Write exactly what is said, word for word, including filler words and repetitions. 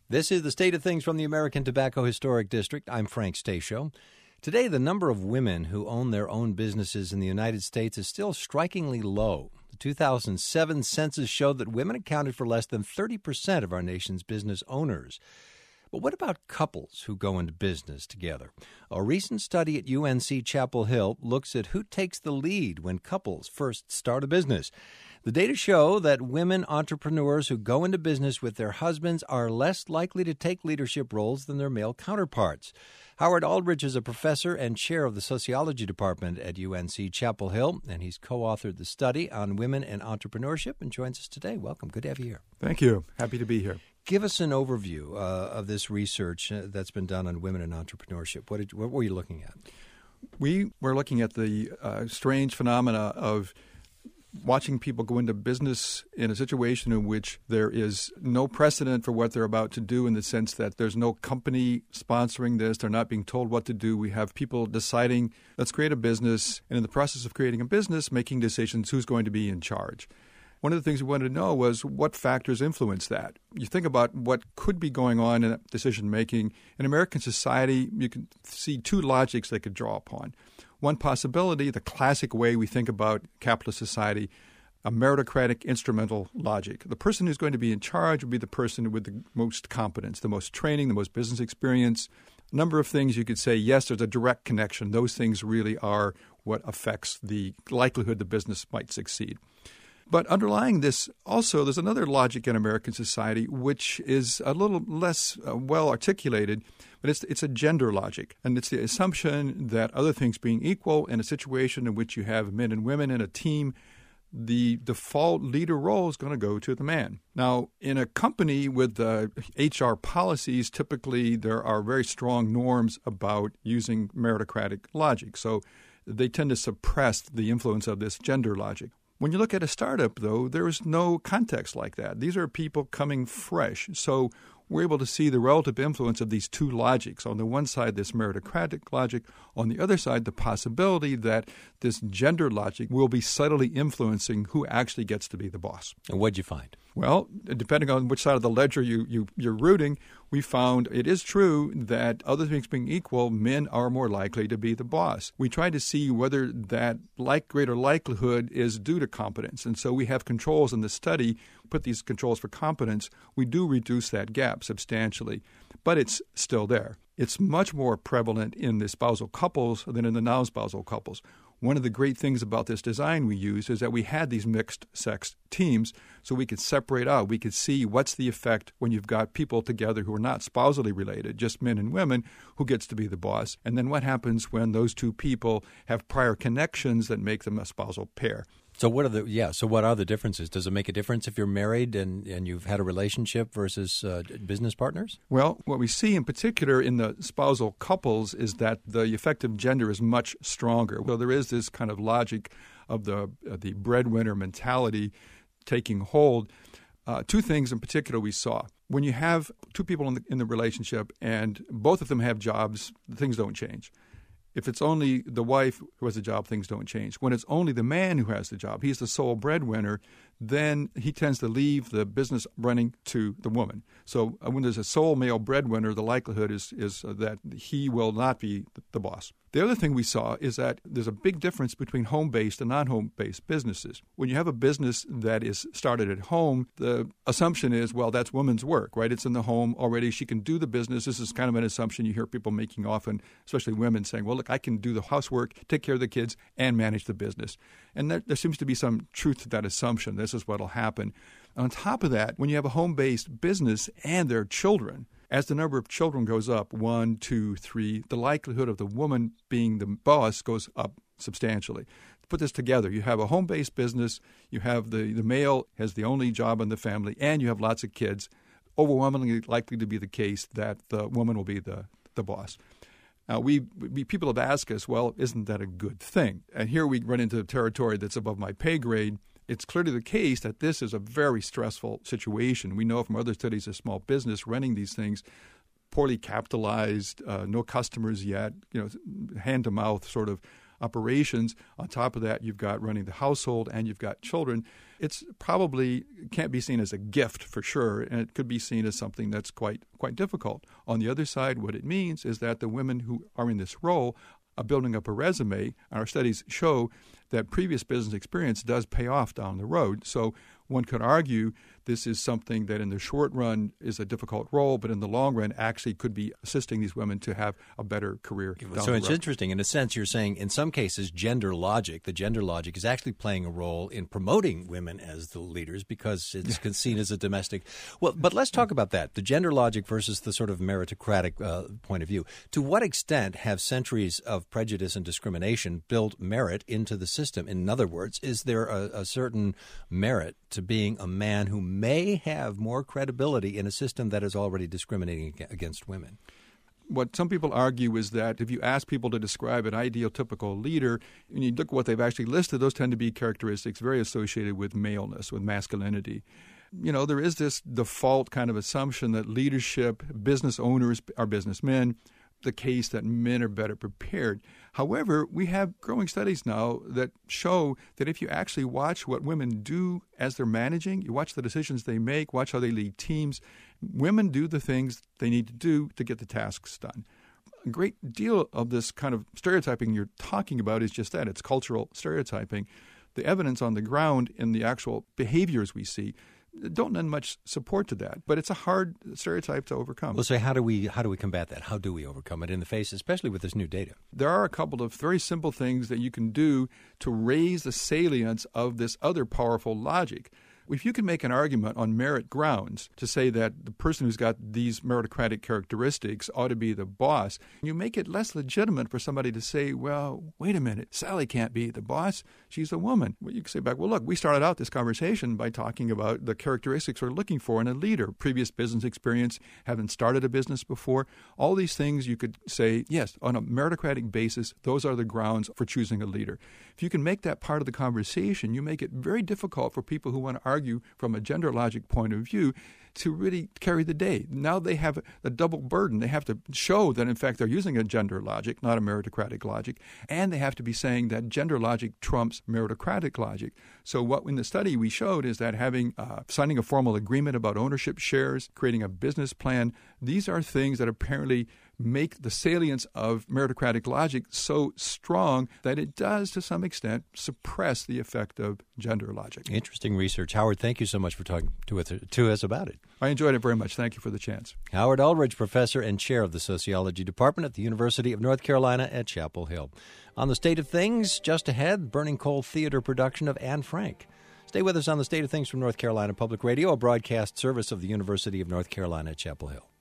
This is the State of Things from the American Tobacco Historic District. I'm Frank Stasio. Today, the number of women who own their own businesses in the United States is still strikingly low. The two thousand seven census showed that women accounted for less than thirty percent of our nation's business owners. But what about couples who go into business together? A recent study at U N C Chapel Hill looks at who takes the lead when couples first start a business. The data show that women entrepreneurs who go into business with their husbands are less likely to take leadership roles than their male counterparts. Howard Aldrich is a professor and chair of the sociology department at U N C Chapel Hill, and he's co-authored the study on women and entrepreneurship and joins us today. Welcome. Good to have you here. Thank you. Happy to be here. Give us an overview uh, of this research uh, that's been done on women and entrepreneurship. What, did, what were you looking at? We were looking at the uh, strange phenomena of watching people go into business in a situation in which there is no precedent for what they're about to do, in the sense that there's no company sponsoring this. They're not being told what to do. We have people deciding, let's create a business, and in the process of creating a business, making decisions who's going to be in charge. One of the things we wanted to know was what factors influence that. You think about what could be going on in decision-making. In American society, you can see two logics they could draw upon. One possibility, the classic way we think about capitalist society, a meritocratic instrumental logic. The person who's going to be in charge will be the person with the most competence, the most training, the most business experience. A number of things you could say, yes, there's a direct connection. Those things really are what affects the likelihood the business might succeed. But underlying this also, there's another logic in American society which is a little less uh, well articulated, but it's it's a gender logic. And it's the assumption that, other things being equal, in a situation in which you have men and women in a team, the default leader role is going to go to the man. Now, in a company with uh, H R policies, typically there are very strong norms about using meritocratic logic. So they tend to suppress the influence of this gender logic. When you look at a startup, though, there is no context like that. These are people coming fresh. So we're able to see the relative influence of these two logics. On the one side, this meritocratic logic. On the other side, the possibility that this gender logic will be subtly influencing who actually gets to be the boss. And what'd you find? Well, depending on which side of the ledger you, you, you're rooting, we found it is true that, other things being equal, men are more likely to be the boss. We tried to see whether that like greater likelihood is due to competence. And so we have controls in the study, put these controls for competence. We do reduce that gap substantially, but it's still there. It's much more prevalent in the spousal couples than in the non-spousal couples. One of the great things about this design we used is that we had these mixed-sex teams so we could separate out. We could see what's the effect when you've got people together who are not spousally related, just men and women, who gets to be the boss, and then what happens when those two people have prior connections that make them a spousal pair. So what are the yeah? So what are the differences? Does it make a difference if you're married and, and you've had a relationship versus uh, business partners? Well, what we see in particular in the spousal couples is that the effect of gender is much stronger. Well, there is this kind of logic of the uh, the breadwinner mentality taking hold. Uh, two things in particular we saw. When you have two people in the, in the relationship and both of them have jobs, things don't change. If it's only the wife who has a job, things don't change. When it's only the man who has the job, he's the sole breadwinner, then he tends to leave the business running to the woman. So uh, when there's a sole male breadwinner, the likelihood is, is uh, that he will not be the boss. The other thing we saw is that there's a big difference between home-based and non-home-based businesses. When you have a business that is started at home, the assumption is, well, that's woman's work, right? It's in the home already. She can do the business. This is kind of an assumption you hear people making often, especially women, saying, well, look, I can do the housework, take care of the kids, and manage the business. And there, there seems to be some truth to that assumption. This is what will happen. On top of that, when you have a home-based business and their children, as the number of children goes up, one, two, three, the likelihood of the woman being the boss goes up substantially. To put this together, you have a home-based business, you have the, the male has the only job in the family, and you have lots of kids. Overwhelmingly likely to be the case that the woman will be the, the boss. Now, we, we people have asked us, well, isn't that a good thing? And here we run into territory that's above my pay grade. It's clearly the case that this is a very stressful situation. We know from other studies of small business running these things, poorly capitalized, uh, no customers yet, you know, hand-to-mouth sort of operations. On top of that, you've got running the household and you've got children. It's probably can't be seen as a gift for sure, and it could be seen as something that's quite quite difficult. On the other side, what it means is that the women who are in this role are building up a resume. Our studies show that previous business experience does pay off down the road. So one could argue this is something that in the short run is a difficult role, but in the long run actually could be assisting these women to have a better career down So the it's road. interesting. In a sense, you're saying in some cases gender logic, the gender logic is actually playing a role in promoting women as the leaders because it's seen as a domestic. Well, but let's talk about that, the gender logic versus the sort of meritocratic uh, point of view. To what extent have centuries of prejudice and discrimination built merit into the system? In other words, is there a, a certain merit to being a man who may have more credibility in a system that is already discriminating against women? What some people argue is that if you ask people to describe an ideal typical leader, and you look at what they've actually listed, those tend to be characteristics very associated with maleness, with masculinity. You know, there is this default kind of assumption that leadership, business owners are businessmen, the case that men are better prepared. However, we have growing studies now that show that if you actually watch what women do as they're managing, you watch the decisions they make, watch how they lead teams, women do the things they need to do to get the tasks done. A great deal of this kind of stereotyping you're talking about is just that. It's cultural stereotyping. The evidence on the ground in the actual behaviors we see don't lend much support to that, but it's a hard stereotype to overcome. Well, so how do we how do we combat that? How do we overcome it in the face, especially with this new data? There are a couple of very simple things that you can do to raise the salience of this other powerful logic. If you can make an argument on merit grounds to say that the person who's got these meritocratic characteristics ought to be the boss, you make it less legitimate for somebody to say, well, wait a minute, Sally can't be the boss. She's a woman. Well, you can say back, well, look, we started out this conversation by talking about the characteristics we're looking for in a leader, previous business experience, having started a business before. All these things you could say, yes, on a meritocratic basis, those are the grounds for choosing a leader. If you can make that part of the conversation, you make it very difficult for people who want to argue argue from a gender logic point of view to really carry the day. Now they have a double burden. They have to show that, in fact, they're using a gender logic, not a meritocratic logic, and they have to be saying that gender logic trumps meritocratic logic. So what in the study we showed is that having uh, signing a formal agreement about ownership shares, creating a business plan, these are things that apparently make the salience of meritocratic logic so strong that it does, to some extent, suppress the effect of gender logic. Interesting research. Howard, thank you so much for talking to us, to us about it. I enjoyed it very much. Thank you for the chance. Howard Ulrich, professor and chair of the Sociology Department at the University of North Carolina at Chapel Hill. On The State of Things, just ahead, Burning Coal Theater production of Anne Frank. Stay with us on The State of Things from North Carolina Public Radio, a broadcast service of the University of North Carolina at Chapel Hill.